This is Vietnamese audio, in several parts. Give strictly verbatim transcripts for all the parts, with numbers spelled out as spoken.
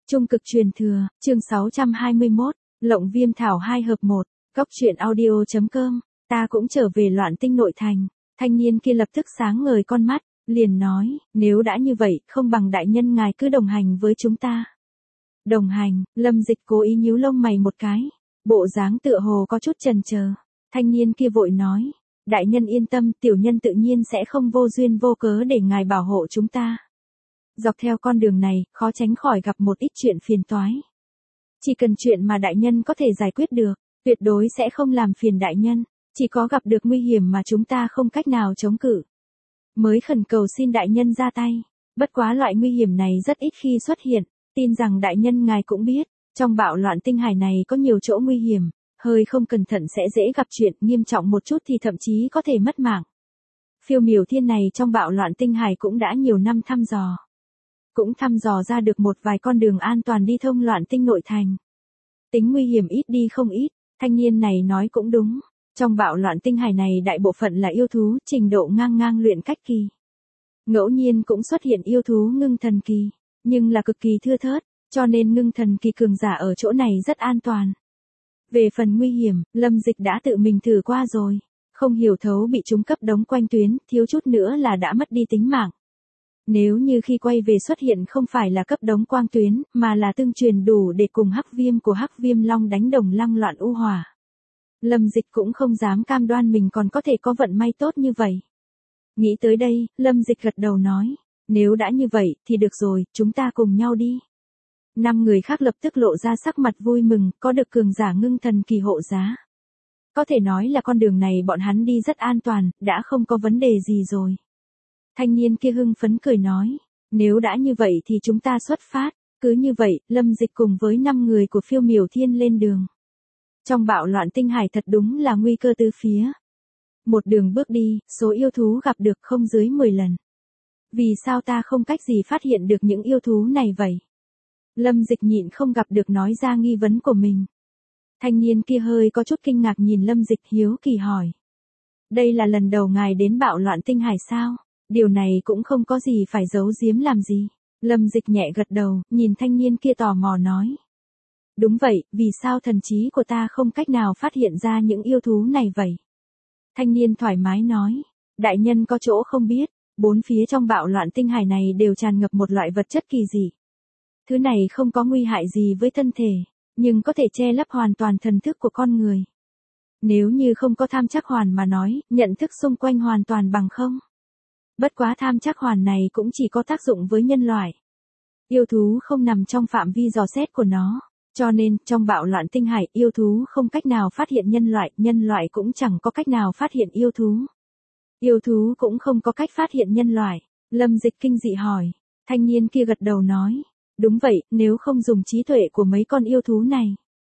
Trung cực truyền thừa, chương sáu trăm hai mươi mốt, Lộng Viêm Thảo hai hợp một, Cóc truyện audio.com, ta cũng trở về Loạn Tinh nội thành. Thanh niên kia lập tức sáng ngời con mắt, liền nói, nếu đã như vậy, không bằng đại nhân ngài cứ đồng hành với chúng ta. Đồng hành, Lâm Dịch cố ý nhíu lông mày một cái, bộ dáng tựa hồ có chút chần chờ. Thanh niên kia vội nói, đại nhân yên tâm, tiểu nhân tự nhiên sẽ không vô duyên vô cớ để ngài bảo hộ chúng ta. Dọc theo con đường này, khó tránh khỏi gặp một ít chuyện phiền toái. Chỉ cần chuyện mà đại nhân có thể giải quyết được, tuyệt đối sẽ không làm phiền đại nhân, chỉ có gặp được nguy hiểm mà chúng ta không cách nào chống cự, mới khẩn cầu xin đại nhân ra tay. Bất quá loại nguy hiểm này rất ít khi xuất hiện, tin rằng đại nhân ngài cũng biết, trong bạo loạn tinh hải này có nhiều chỗ nguy hiểm, hơi không cẩn thận sẽ dễ gặp chuyện nghiêm trọng một chút thì thậm chí có thể mất mạng. Phiêu miểu thiên này trong bạo loạn tinh hải cũng đã nhiều năm thăm dò. Cũng thăm dò ra được một vài con đường an toàn đi thông loạn tinh nội thành. Tính nguy hiểm ít đi không ít, thanh niên này nói cũng đúng. Trong bạo loạn tinh hải này đại bộ phận là yêu thú trình độ ngang ngang luyện cách kỳ. Ngẫu nhiên cũng xuất hiện yêu thú ngưng thần kỳ, nhưng là cực kỳ thưa thớt, cho nên ngưng thần kỳ cường giả ở chỗ này rất an toàn. Về phần nguy hiểm, Lâm Dịch đã tự mình thử qua rồi, không hiểu thấu bị chúng cấp đống quanh tuyến, thiếu chút nữa là đã mất đi tính mạng. Nếu như khi quay về xuất hiện không phải là cấp đống quang tuyến, mà là tương truyền đủ để cùng hắc viêm của hắc viêm long đánh đồng lăng loạn u hỏa, Lâm Dịch cũng không dám cam đoan mình còn có thể có vận may tốt như vậy. Nghĩ tới đây, Lâm Dịch gật đầu nói, nếu đã như vậy thì được rồi, chúng ta cùng nhau đi. Năm người khác lập tức lộ ra sắc mặt vui mừng, có được cường giả ngưng thần kỳ hộ giá. Có thể nói là con đường này bọn hắn đi rất an toàn, đã không có vấn đề gì rồi. Thanh niên kia hưng phấn cười nói, nếu đã như vậy thì chúng ta xuất phát. Cứ như vậy, Lâm Dịch cùng với năm người của phiêu miểu thiên lên đường. Trong bạo loạn tinh hải thật đúng là nguy cơ tứ phía. Một đường bước đi, số yêu thú gặp được không dưới mười lần. Vì sao ta không cách gì phát hiện được những yêu thú này vậy? Lâm Dịch nhịn không gặp được nói ra nghi vấn của mình. Thanh niên kia hơi có chút kinh ngạc nhìn Lâm Dịch hiếu kỳ hỏi. Đây là lần đầu ngài đến bạo loạn tinh hải sao? Điều này cũng không có gì phải giấu giếm làm gì. Lâm Dịch nhẹ gật đầu, nhìn thanh niên kia tò mò nói. Đúng vậy, vì sao thần trí của ta không cách nào phát hiện ra những yêu thú này vậy? Thanh niên thoải mái nói. Đại nhân có chỗ không biết, bốn phía trong bạo loạn tinh hải này đều tràn ngập một loại vật chất kỳ dị. Thứ này không có nguy hại gì với thân thể, nhưng có thể che lấp hoàn toàn thần thức của con người. Nếu như không có tham chắc hoàn mà nói, nhận thức xung quanh hoàn toàn bằng không. Bất quá tham chắc hoàn này cũng chỉ có tác dụng với nhân loại. Yêu thú không nằm trong phạm vi dò xét của nó, cho nên trong bạo loạn tinh hải yêu thú không cách nào phát hiện nhân loại, nhân loại cũng chẳng có cách nào phát hiện yêu thú. Yêu thú cũng không có cách phát hiện nhân loại. Lâm Dịch kinh dị hỏi, thanh niên kia gật đầu nói, đúng vậy, nếu không dùng trí tuệ của mấy con yêu thú này,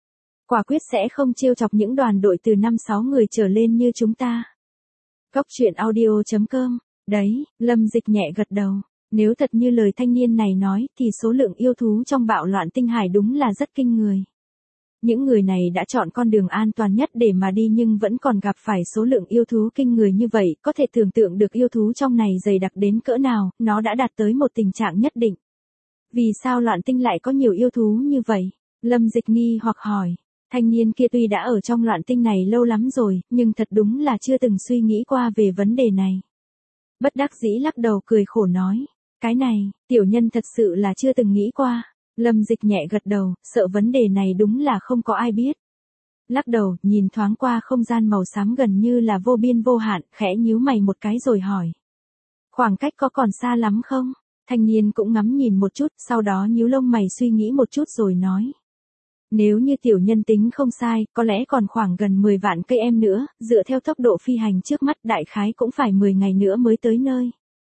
quả quyết sẽ không trêu chọc những đoàn đội từ năm sáu người trở lên như chúng ta. Cóc truyện audio.com. Đấy, Lâm Dịch nhẹ gật đầu, nếu thật như lời thanh niên này nói thì số lượng yêu thú trong bạo loạn tinh hải đúng là rất kinh người. Những người này đã chọn con đường an toàn nhất để mà đi nhưng vẫn còn gặp phải số lượng yêu thú kinh người như vậy, có thể tưởng tượng được yêu thú trong này dày đặc đến cỡ nào, nó đã đạt tới một tình trạng nhất định. Vì sao loạn tinh lại có nhiều yêu thú như vậy? Lâm Dịch nghi hoặc hỏi. Thanh niên kia tuy đã ở trong loạn tinh này lâu lắm rồi, nhưng thật đúng là chưa từng suy nghĩ qua về vấn đề này. Bất đắc dĩ lắc đầu cười khổ nói, cái này, tiểu nhân thật sự là chưa từng nghĩ qua. Lâm Dịch nhẹ gật đầu, sợ vấn đề này đúng là không có ai biết. Lắc đầu, nhìn thoáng qua không gian màu xám gần như là vô biên vô hạn, khẽ nhíu mày một cái rồi hỏi. Khoảng cách có còn xa lắm không? Thanh niên cũng ngắm nhìn một chút, sau đó nhíu lông mày suy nghĩ một chút rồi nói. Nếu như tiểu nhân tính không sai, có lẽ còn khoảng gần mười vạn cây em nữa, dựa theo tốc độ phi hành trước mắt đại khái cũng phải mười ngày nữa mới tới nơi.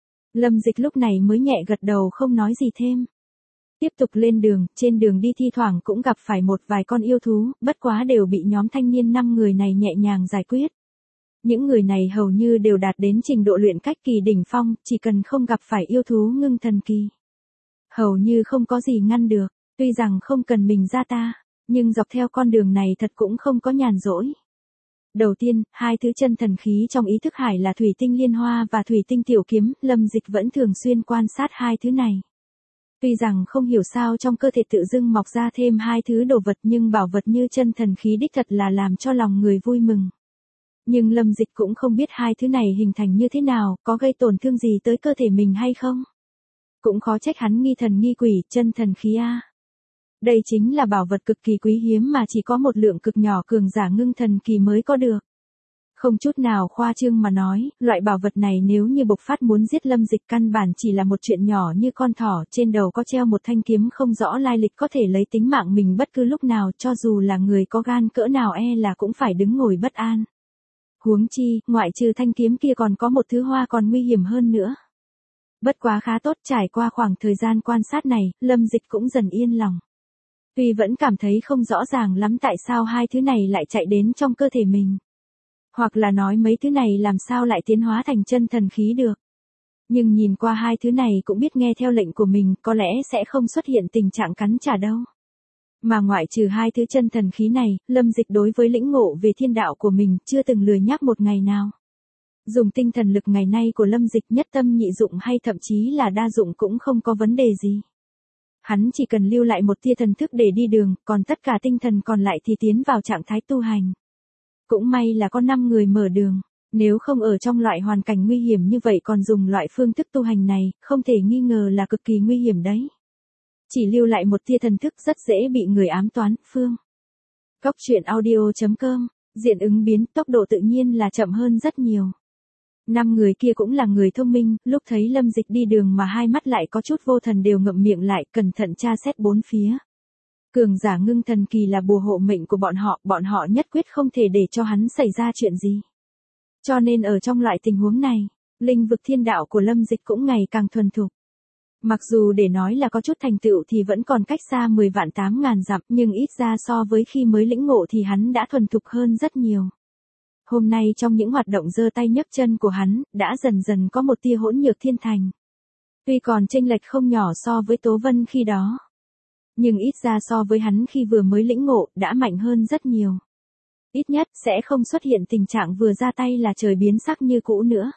Lâm Dịch lúc này mới nhẹ gật đầu không nói gì thêm. Tiếp tục lên đường, trên đường đi thi thoảng cũng gặp phải một vài con yêu thú, bất quá đều bị nhóm thanh niên năm người này nhẹ nhàng giải quyết. Những người này hầu như đều đạt đến trình độ luyện cách kỳ đỉnh phong, chỉ cần không gặp phải yêu thú ngưng thần kỳ. Hầu như không có gì ngăn được, tuy rằng không cần mình ra ta, nhưng dọc theo con đường này thật cũng không có nhàn rỗi. Đầu tiên, hai thứ chân thần khí trong ý thức hải là thủy tinh liên hoa và thủy tinh tiểu kiếm, Lâm Dịch vẫn thường xuyên quan sát hai thứ này. Tuy rằng không hiểu sao trong cơ thể tự dưng mọc ra thêm hai thứ đồ vật nhưng bảo vật như chân thần khí đích thật là làm cho lòng người vui mừng. Nhưng Lâm Dịch cũng không biết hai thứ này hình thành như thế nào, có gây tổn thương gì tới cơ thể mình hay không. Cũng khó trách hắn nghi thần nghi quỷ, chân thần khí a. Đây chính là bảo vật cực kỳ quý hiếm mà chỉ có một lượng cực nhỏ cường giả ngưng thần kỳ mới có được. Không chút nào khoa trương mà nói, loại bảo vật này nếu như bộc phát muốn giết Lâm Dịch căn bản chỉ là một chuyện nhỏ như con thỏ, trên đầu có treo một thanh kiếm không rõ lai lịch có thể lấy tính mạng mình bất cứ lúc nào, cho dù là người có gan cỡ nào e là cũng phải đứng ngồi bất an. Huống chi, ngoại trừ thanh kiếm kia còn có một thứ hoa còn nguy hiểm hơn nữa. Bất quá khá tốt, trải qua khoảng thời gian quan sát này, Lâm Dịch cũng dần yên lòng. Tuy vẫn cảm thấy không rõ ràng lắm tại sao hai thứ này lại chạy đến trong cơ thể mình. Hoặc là nói mấy thứ này làm sao lại tiến hóa thành chân thần khí được. Nhưng nhìn qua hai thứ này cũng biết nghe theo lệnh của mình, có lẽ sẽ không xuất hiện tình trạng cắn trả đâu. Mà ngoại trừ hai thứ chân thần khí này, Lâm Dịch đối với lĩnh ngộ về thiên đạo của mình chưa từng lười nhác một ngày nào. Dùng tinh thần lực ngày nay của Lâm Dịch nhất tâm nhị dụng hay thậm chí là đa dụng cũng không có vấn đề gì. Hắn chỉ cần lưu lại một tia thần thức để đi đường, còn tất cả tinh thần còn lại thì tiến vào trạng thái tu hành. Cũng may là có năm người mở đường, nếu không ở trong loại hoàn cảnh nguy hiểm như vậy còn dùng loại phương thức tu hành này, không thể nghi ngờ là cực kỳ nguy hiểm đấy. Chỉ lưu lại một tia thần thức rất dễ bị người ám toán, phương. Cóc truyện audio chấm com, diện ứng biến, tốc độ tự nhiên là chậm hơn rất nhiều. Năm người kia cũng là người thông minh, lúc thấy Lâm Dịch đi đường mà hai mắt lại có chút vô thần đều ngậm miệng lại, cẩn thận tra xét bốn phía. Cường giả ngưng thần kỳ là bùa hộ mệnh của bọn họ, bọn họ nhất quyết không thể để cho hắn xảy ra chuyện gì. Cho nên ở trong loại tình huống này, linh vực thiên đạo của Lâm Dịch cũng ngày càng thuần thục. Mặc dù để nói là có chút thành tựu thì vẫn còn cách xa mười vạn tám ngàn dặm, nhưng ít ra so với khi mới lĩnh ngộ thì hắn đã thuần thục hơn rất nhiều. Hôm nay trong những hoạt động giơ tay nhấc chân của hắn, đã dần dần có một tia hỗn nhược thiên thành. Tuy còn chênh lệch không nhỏ so với Tố Vân khi đó, nhưng ít ra so với hắn khi vừa mới lĩnh ngộ, đã mạnh hơn rất nhiều. Ít nhất sẽ không xuất hiện tình trạng vừa ra tay là trời biến sắc như cũ nữa.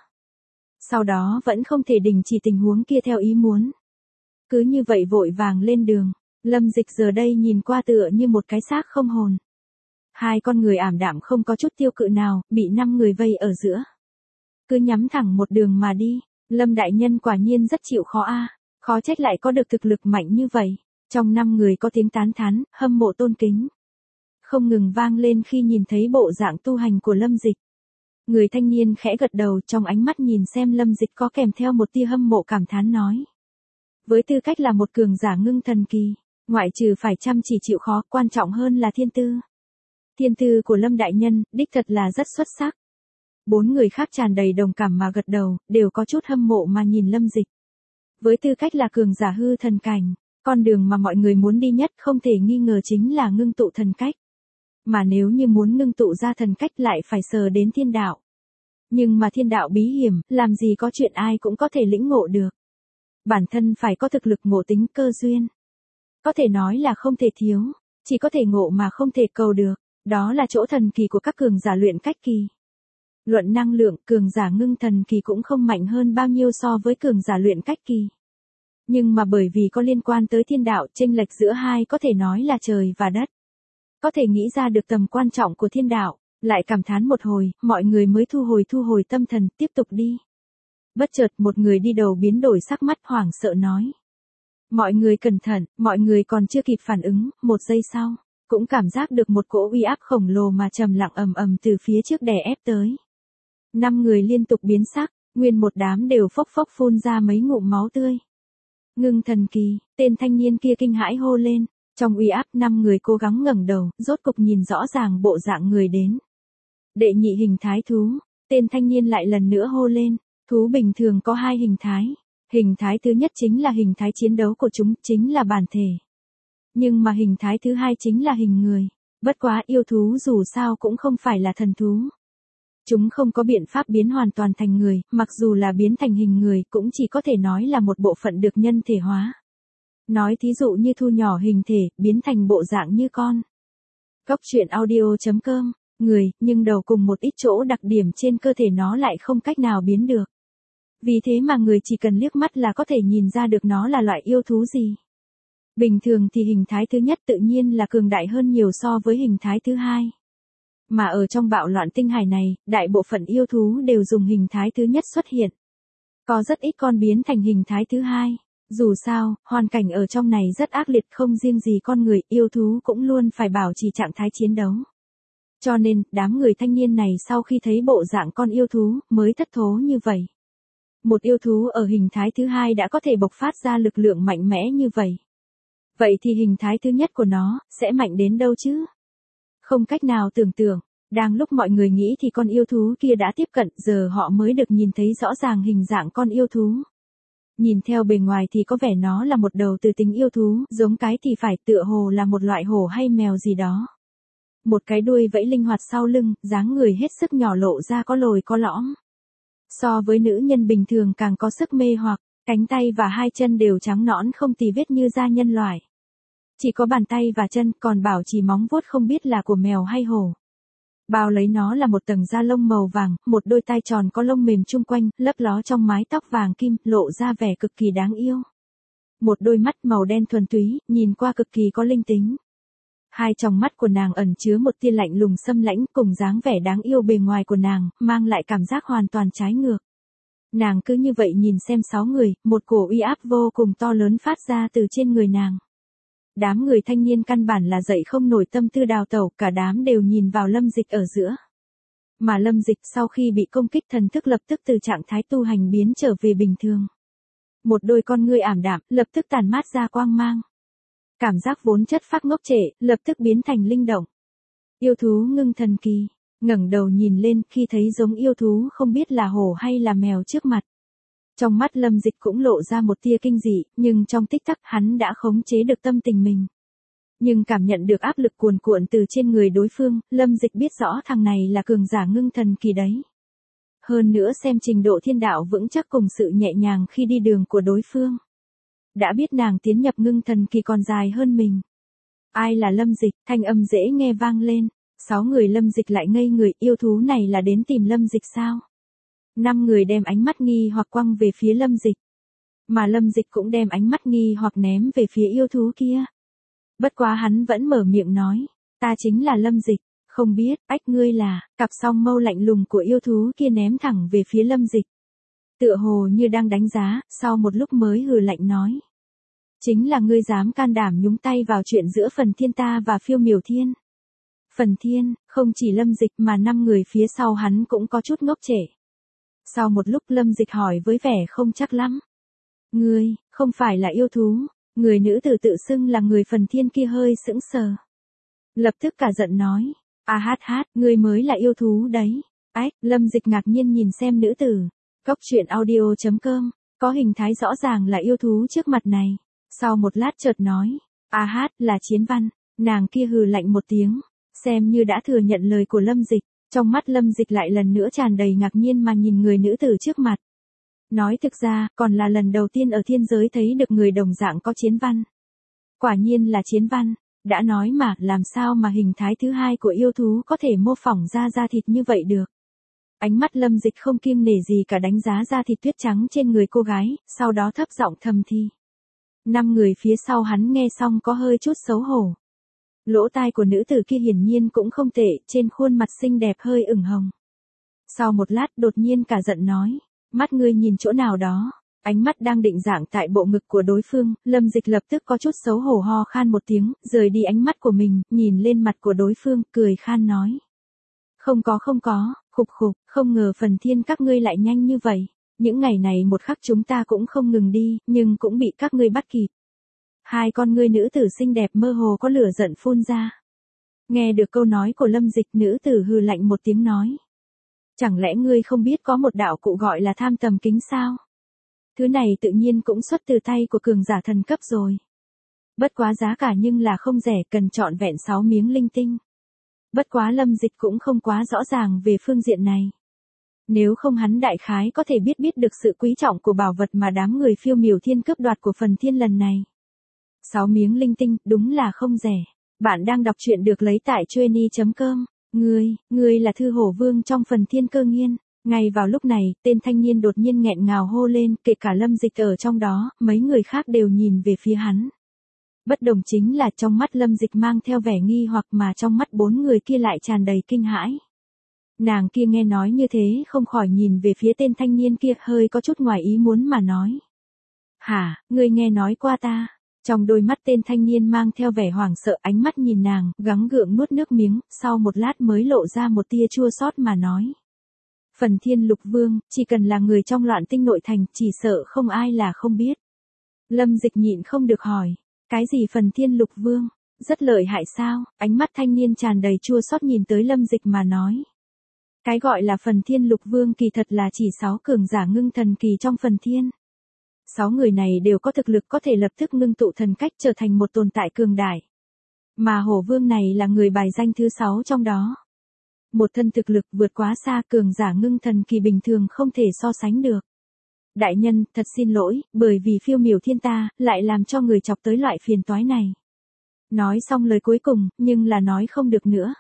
Sau đó vẫn không thể đình chỉ tình huống kia theo ý muốn. Cứ như vậy vội vàng lên đường, Lâm Dịch giờ đây nhìn qua tựa như một cái xác không hồn. Hai con người ảm đạm không có chút tiêu cự nào, bị năm người vây ở giữa. Cứ nhắm thẳng một đường mà đi, Lâm đại nhân quả nhiên rất chịu khó a, khó trách lại có được thực lực mạnh như vậy. Trong năm người có tiếng tán thán, hâm mộ tôn kính. Không ngừng vang lên khi nhìn thấy bộ dạng tu hành của Lâm Dịch. Người thanh niên khẽ gật đầu, trong ánh mắt nhìn xem Lâm Dịch có kèm theo một tia hâm mộ cảm thán nói. Với tư cách là một cường giả ngưng thần kỳ, ngoại trừ phải chăm chỉ chịu khó, quan trọng hơn là thiên tư. Thiên tư của Lâm đại nhân, đích thật là rất xuất sắc. Bốn người khác tràn đầy đồng cảm mà gật đầu, đều có chút hâm mộ mà nhìn Lâm Dịch. Với tư cách là cường giả hư thần cảnh, con đường mà mọi người muốn đi nhất không thể nghi ngờ chính là ngưng tụ thần cách. Mà nếu như muốn ngưng tụ ra thần cách lại phải sờ đến thiên đạo. Nhưng mà thiên đạo bí hiểm, làm gì có chuyện ai cũng có thể lĩnh ngộ được. Bản thân phải có thực lực ngộ tính cơ duyên. Có thể nói là không thể thiếu, chỉ có thể ngộ mà không thể cầu được. Đó là chỗ thần kỳ của các cường giả luyện cách kỳ. Luận năng lượng, cường giả ngưng thần kỳ cũng không mạnh hơn bao nhiêu so với cường giả luyện cách kỳ. Nhưng mà bởi vì có liên quan tới thiên đạo, chênh lệch giữa hai có thể nói là trời và đất. Có thể nghĩ ra được tầm quan trọng của thiên đạo, lại cảm thán một hồi, mọi người mới thu hồi thu hồi tâm thần, tiếp tục đi. Bất chợt một người đi đầu biến đổi sắc mắt hoảng sợ nói. Mọi người cẩn thận, mọi người còn chưa kịp phản ứng, một giây sau, cũng cảm giác được một cỗ uy áp khổng lồ mà trầm lặng ầm ầm từ phía trước đè ép tới. Năm người liên tục biến sắc, nguyên một đám đều phốc phốc phun ra mấy ngụm máu tươi. Ngưng thần kỳ, tên thanh niên kia kinh hãi hô lên, trong uy áp năm người cố gắng ngẩng đầu, rốt cục nhìn rõ ràng bộ dạng người đến. Đệ nhị hình thái thú, tên thanh niên lại lần nữa hô lên, thú bình thường có hai hình thái, hình thái thứ nhất chính là hình thái chiến đấu của chúng, chính là bản thể. Nhưng mà hình thái thứ hai chính là hình người, bất quá yêu thú dù sao cũng không phải là thần thú. Chúng không có biện pháp biến hoàn toàn thành người, mặc dù là biến thành hình người cũng chỉ có thể nói là một bộ phận được nhân thể hóa. Nói thí dụ như thu nhỏ hình thể, biến thành bộ dạng như con. Cóc truyện audio chấm com, người, nhưng đầu cùng một ít chỗ đặc điểm trên cơ thể nó lại không cách nào biến được. Vì thế mà người chỉ cần liếc mắt là có thể nhìn ra được nó là loại yêu thú gì. Bình thường thì hình thái thứ nhất tự nhiên là cường đại hơn nhiều so với hình thái thứ hai. Mà ở trong bạo loạn tinh hải này, đại bộ phận yêu thú đều dùng hình thái thứ nhất xuất hiện. Có rất ít con biến thành hình thái thứ hai. Dù sao, hoàn cảnh ở trong này rất ác liệt, không riêng gì con người, yêu thú cũng luôn phải bảo trì trạng thái chiến đấu. Cho nên, đám người thanh niên này sau khi thấy bộ dạng con yêu thú, mới thất thố như vậy. Một yêu thú ở hình thái thứ hai đã có thể bộc phát ra lực lượng mạnh mẽ như vậy. Vậy thì hình thái thứ nhất của nó, sẽ mạnh đến đâu chứ? Không cách nào tưởng tượng. Đang lúc mọi người nghĩ thì con yêu thú kia đã tiếp cận, giờ họ mới được nhìn thấy rõ ràng hình dạng con yêu thú. Nhìn theo bề ngoài thì có vẻ nó là một đầu từ tính yêu thú, giống cái thì phải, tựa hồ là một loại hổ hay mèo gì đó. Một cái đuôi vẫy linh hoạt sau lưng, dáng người hết sức nhỏ lộ ra có lồi có lõm. So với nữ nhân bình thường càng có sức mê hoặc, cánh tay và hai chân đều trắng nõn không tì vết như da nhân loại. Chỉ có bàn tay và chân, còn bảo chỉ móng vuốt không biết là của mèo hay hổ. Bao lấy nó là một tầng da lông màu vàng, một đôi tai tròn có lông mềm chung quanh, lấp ló trong mái tóc vàng kim, lộ ra vẻ cực kỳ đáng yêu. Một đôi mắt màu đen thuần túy, nhìn qua cực kỳ có linh tính. Hai tròng mắt của nàng ẩn chứa một tia lạnh lùng xâm lãnh, cùng dáng vẻ đáng yêu bề ngoài của nàng, mang lại cảm giác hoàn toàn trái ngược. Nàng cứ như vậy nhìn xem sáu người, một cổ uy áp vô cùng to lớn phát ra từ trên người nàng. Đám người thanh niên căn bản là dậy không nổi tâm tư đào tẩu, cả đám đều nhìn vào Lâm Dịch ở giữa. Mà Lâm Dịch sau khi bị công kích thần thức lập tức từ trạng thái tu hành biến trở về bình thường. Một đôi con ngươi ảm đạm, lập tức tản mát ra quang mang. Cảm giác vốn chất phác ngốc trệ, lập tức biến thành linh động. Yêu thú ngưng thần kỳ, ngẩng đầu nhìn lên khi thấy giống yêu thú không biết là hổ hay là mèo trước mặt. Trong mắt Lâm Dịch cũng lộ ra một tia kinh dị, nhưng trong tích tắc hắn đã khống chế được tâm tình mình. Nhưng cảm nhận được áp lực cuồn cuộn từ trên người đối phương, Lâm Dịch biết rõ thằng này là cường giả ngưng thần kỳ đấy. Hơn nữa xem trình độ thiên đạo vững chắc cùng sự nhẹ nhàng khi đi đường của đối phương. Đã biết nàng tiến nhập ngưng thần kỳ còn dài hơn mình. Ai là Lâm Dịch, thanh âm dễ nghe vang lên. Sáu người Lâm Dịch lại ngây người, yêu thú này là đến tìm Lâm Dịch sao? Năm người đem ánh mắt nghi hoặc quăng về phía Lâm Dịch. Mà Lâm Dịch cũng đem ánh mắt nghi hoặc ném về phía yêu thú kia. Bất quá hắn vẫn mở miệng nói, ta chính là Lâm Dịch, không biết, ách ngươi là, cặp song mâu lạnh lùng của yêu thú kia ném thẳng về phía Lâm Dịch. Tựa hồ như đang đánh giá, sau một lúc mới hừ lạnh nói. Chính là ngươi dám can đảm nhúng tay vào chuyện giữa Phần Thiên ta và Phiêu Miểu Thiên. Phần Thiên, không chỉ Lâm Dịch mà năm người phía sau hắn cũng có chút ngốc trệ. Sau một lúc Lâm Dịch hỏi với vẻ không chắc lắm. Ngươi, không phải là yêu thú, người nữ tử tự xưng là người Phần Thiên kia hơi sững sờ. Lập tức cả giận nói, a hát hát, ngươi mới là yêu thú đấy. Ách, Lâm Dịch ngạc nhiên nhìn xem nữ tử. Cốc truyện audio chấm com, có hình thái rõ ràng là yêu thú trước mặt này. Sau một lát chợt nói, a hát là Chiến Văn, nàng kia hừ lạnh một tiếng, xem như đã thừa nhận lời của Lâm Dịch. Trong mắt Lâm Dịch lại lần nữa tràn đầy ngạc nhiên mà nhìn người nữ tử trước mặt. Nói thực ra, còn là lần đầu tiên ở thiên giới thấy được người đồng dạng có Chiến Văn. Quả nhiên là Chiến Văn, đã nói mà, làm sao mà hình thái thứ hai của yêu thú có thể mô phỏng ra da thịt như vậy được. Ánh mắt Lâm Dịch không kiêng nể gì cả đánh giá da thịt tuyết trắng trên người cô gái, sau đó thấp giọng thầm thì. Năm người phía sau hắn nghe xong có hơi chút xấu hổ. Lỗ tai của nữ tử kia hiển nhiên cũng không tệ, trên khuôn mặt xinh đẹp hơi ửng hồng. Sau một lát đột nhiên cả giận nói, mắt ngươi nhìn chỗ nào đó. Ánh mắt đang định dạng tại bộ ngực của đối phương, Lâm Dịch lập tức có chút xấu hổ ho khan một tiếng, rời đi ánh mắt của mình, nhìn lên mặt của đối phương, cười khan nói. Không có không có, khục khục, không ngờ Phần Thiên các ngươi lại nhanh như vậy. Những ngày này một khắc chúng ta cũng không ngừng đi, nhưng cũng bị các ngươi bắt kịp. Hai con ngươi nữ tử xinh đẹp mơ hồ có lửa giận phun ra. Nghe được câu nói của Lâm Dịch, nữ tử hừ lạnh một tiếng nói. Chẳng lẽ ngươi không biết có một đạo cụ gọi là tham tầm kính sao? Thứ này tự nhiên cũng xuất từ tay của cường giả thần cấp rồi. Bất quá giá cả nhưng là không rẻ, cần trọn vẹn sáu miếng linh tinh. Bất quá Lâm Dịch cũng không quá rõ ràng về phương diện này. Nếu không hắn đại khái có thể biết biết được sự quý trọng của bảo vật mà đám người Phiêu Miểu Thiên cướp đoạt của Phần Thiên lần này. Sáu miếng linh tinh, đúng là không rẻ. Bạn đang đọc truyện được lấy tại chuyenny chấm com. Ngươi, ngươi là Thư Hổ Vương trong Phần Thiên Cơ Nghiên. Ngay vào lúc này, tên thanh niên đột nhiên nghẹn ngào hô lên, kể cả Lâm Dịch ở trong đó, mấy người khác đều nhìn về phía hắn. Bất đồng chính là trong mắt Lâm Dịch mang theo vẻ nghi hoặc mà trong mắt bốn người kia lại tràn đầy kinh hãi. Nàng kia nghe nói như thế không khỏi nhìn về phía tên thanh niên kia hơi có chút ngoài ý muốn mà nói. Hả, ngươi nghe nói qua ta? Trong đôi mắt tên thanh niên mang theo vẻ hoảng sợ ánh mắt nhìn nàng, gắng gượng nuốt nước miếng, sau một lát mới lộ ra một tia chua xót mà nói. Phần Thiên Lục Vương, chỉ cần là người trong Loạn Tinh nội thành, chỉ sợ không ai là không biết. Lâm Dịch nhịn không được hỏi, cái gì Phần Thiên Lục Vương, rất lợi hại sao? Ánh mắt thanh niên tràn đầy chua xót nhìn tới Lâm Dịch mà nói. Cái gọi là Phần Thiên Lục Vương kỳ thật là chỉ sáu cường giả ngưng thần kỳ trong Phần Thiên. Sáu người này đều có thực lực có thể lập tức ngưng tụ thần cách trở thành một tồn tại cường đại. Mà Hổ Vương này là người bài danh thứ sáu trong đó. Một thân thực lực vượt quá xa cường giả ngưng thần kỳ bình thường không thể so sánh được. Đại nhân, thật xin lỗi, bởi vì Phiêu Miểu Thiên ta, lại làm cho người chọc tới loại phiền toái này. Nói xong lời cuối cùng, nhưng là nói không được nữa.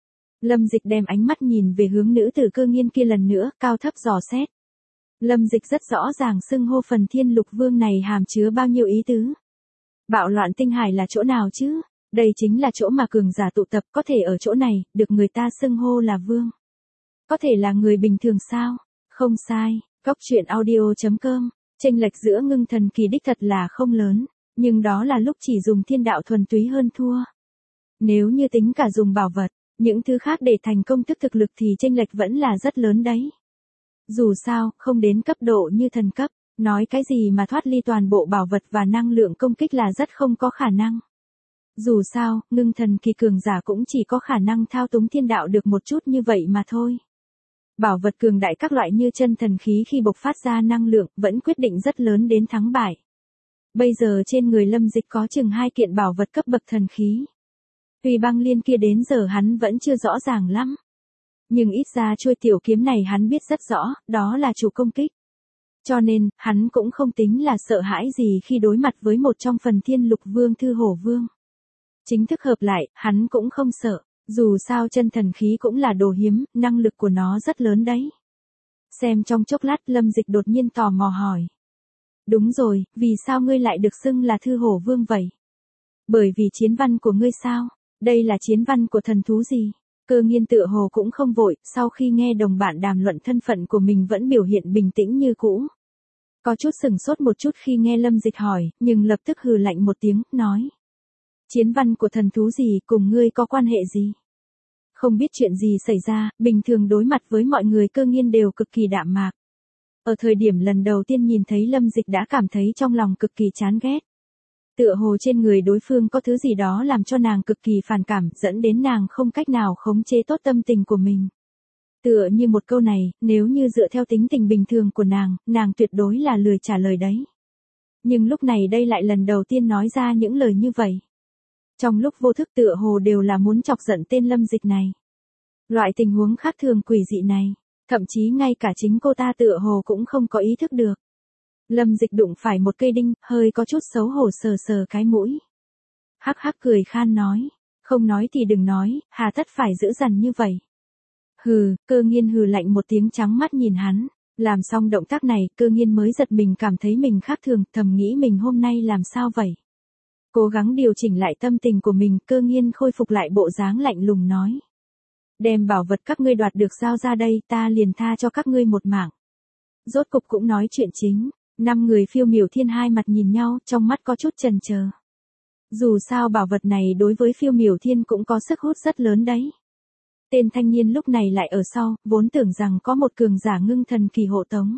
Lâm Dịch đem ánh mắt nhìn về hướng nữ tử Cơ Nghiên kia lần nữa, cao thấp dò xét. Lâm Dịch rất rõ ràng xưng hô Phần Thiên Lục Vương này hàm chứa bao nhiêu ý tứ. Bạo Loạn Tinh Hải là chỗ nào chứ? Đây chính là chỗ mà cường giả tụ tập, có thể ở chỗ này, được người ta xưng hô là vương. Có thể là người bình thường sao? Không sai, Cốc Truyện Audio chấm com, chênh lệch giữa ngưng thần kỳ đích thật là không lớn, nhưng đó là lúc chỉ dùng thiên đạo thuần túy hơn thua. Nếu như tính cả dùng bảo vật, những thứ khác để thành công thức thực lực thì chênh lệch vẫn là rất lớn đấy. Dù sao, không đến cấp độ như thần cấp, nói cái gì mà thoát ly toàn bộ bảo vật và năng lượng công kích là rất không có khả năng. Dù sao, ngưng thần kỳ cường giả cũng chỉ có khả năng thao túng thiên đạo được một chút như vậy mà thôi. Bảo vật cường đại các loại như chân thần khí khi bộc phát ra năng lượng vẫn quyết định rất lớn đến thắng bại. Bây giờ trên người Lâm Dịch có chừng hai kiện bảo vật cấp bậc thần khí. Tuy băng liên kia đến giờ hắn vẫn chưa rõ ràng lắm. Nhưng ít ra chuôi tiểu kiếm này hắn biết rất rõ, đó là chủ công kích. Cho nên, hắn cũng không tính là sợ hãi gì khi đối mặt với một trong Phần Thiên Lục Vương Thư Hổ Vương. Chính thức hợp lại, hắn cũng không sợ, dù sao chân thần khí cũng là đồ hiếm, năng lực của nó rất lớn đấy. Xem trong chốc lát Lâm Dịch đột nhiên tò mò hỏi. Đúng rồi, vì sao ngươi lại được xưng là Thư Hổ Vương vậy? Bởi vì chiến văn của ngươi sao? Đây là chiến văn của thần thú gì? Cơ Nghiên tựa hồ cũng không vội, sau khi nghe đồng bạn đàm luận thân phận của mình vẫn biểu hiện bình tĩnh như cũ. Có chút sừng sốt một chút khi nghe Lâm Dịch hỏi, nhưng lập tức hừ lạnh một tiếng, nói. Chiến văn của thần thú gì cùng ngươi có quan hệ gì? Không biết chuyện gì xảy ra, bình thường đối mặt với mọi người Cơ Nghiên đều cực kỳ đạm mạc. Ở thời điểm lần đầu tiên nhìn thấy Lâm Dịch đã cảm thấy trong lòng cực kỳ chán ghét. Tựa hồ trên người đối phương có thứ gì đó làm cho nàng cực kỳ phản cảm, dẫn đến nàng không cách nào khống chế tốt tâm tình của mình. Tựa như một câu này, nếu như dựa theo tính tình bình thường của nàng, nàng tuyệt đối là lười trả lời đấy. Nhưng lúc này đây lại lần đầu tiên nói ra những lời như vậy. Trong lúc vô thức tựa hồ đều là muốn chọc giận tên Lâm Dịch này. Loại tình huống khác thường quỷ dị này, thậm chí ngay cả chính cô ta tựa hồ cũng không có ý thức được. Lâm Dịch đụng phải một cây đinh, hơi có chút xấu hổ sờ sờ cái mũi. Hắc hắc cười khan nói, không nói thì đừng nói, hà tất phải giữ dằn như vậy. Hừ, Cơ Nghiên hừ lạnh một tiếng trắng mắt nhìn hắn, làm xong động tác này, Cơ Nghiên mới giật mình cảm thấy mình khác thường, thầm nghĩ mình hôm nay làm sao vậy. Cố gắng điều chỉnh lại tâm tình của mình, Cơ Nghiên khôi phục lại bộ dáng lạnh lùng nói. Đem bảo vật các ngươi đoạt được giao ra đây, ta liền tha cho các ngươi một mạng. Rốt cục cũng nói chuyện chính. Năm người Phiêu Miểu Thiên hai mặt nhìn nhau, trong mắt có chút chần chờ. Dù sao bảo vật này đối với Phiêu Miểu Thiên cũng có sức hút rất lớn đấy. Tên thanh niên lúc này lại ở sau, vốn tưởng rằng có một cường giả ngưng thần kỳ hộ tống.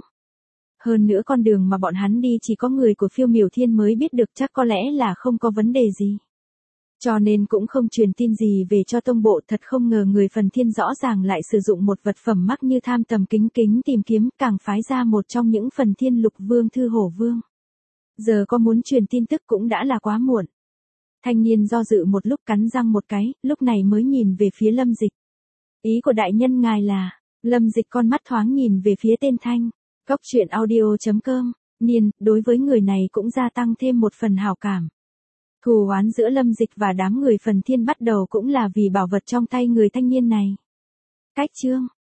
Hơn nữa con đường mà bọn hắn đi chỉ có người của Phiêu Miểu Thiên mới biết được, chắc có lẽ là không có vấn đề gì. Cho nên cũng không truyền tin gì về cho tông bộ, thật không ngờ người Phần Thiên rõ ràng lại sử dụng một vật phẩm mắc như tham tầm kính kính tìm kiếm, càng phái ra một trong những Phần Thiên Lục Vương Thư Hổ Vương. Giờ có muốn truyền tin tức cũng đã là quá muộn. Thanh niên do dự một lúc cắn răng một cái, lúc này mới nhìn về phía Lâm Dịch. Ý của đại nhân ngài là, Lâm Dịch con mắt thoáng nhìn về phía tên thanh, Cốc Truyện Audio chấm com, niên, đối với người này cũng gia tăng thêm một phần hảo cảm. Thù oán giữa Lâm Dịch và đám người Phần Thiên bắt đầu cũng là vì bảo vật trong tay người thanh niên này. Cách chương